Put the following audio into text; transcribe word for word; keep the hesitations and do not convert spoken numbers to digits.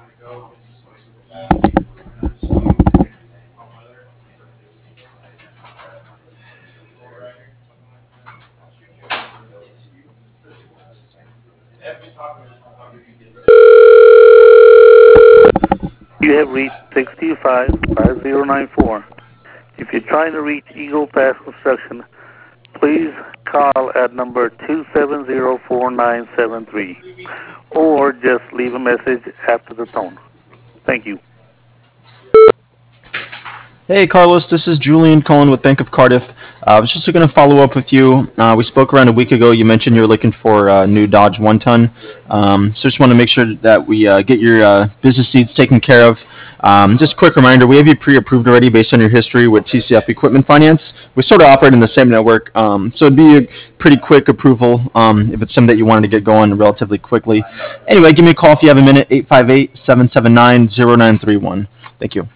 You have reached six two five, five zero nine four. If you're trying to reach Eagle Pass Construction, please call at number two seven zero four nine seven three or just leave a message after the tone. Thank you. Hey, Carlos, this is Julian Cohen with Bank of Cardiff. Uh, I was just looking to follow up with you. Uh, we spoke around a week ago. You mentioned you're looking for a new Dodge one ton. Um, so just want to make sure that we uh, get your uh, business needs taken care of. Um, just a quick reminder, we have you pre-approved already based on your history with T C F Equipment Finance. We sort of operate in the same network, um, so it'd be a pretty quick approval um, if it's something that you wanted to get going relatively quickly. Anyway, give me a call if you have a minute, eight five eight, seven seven nine, zero nine three one. Thank you.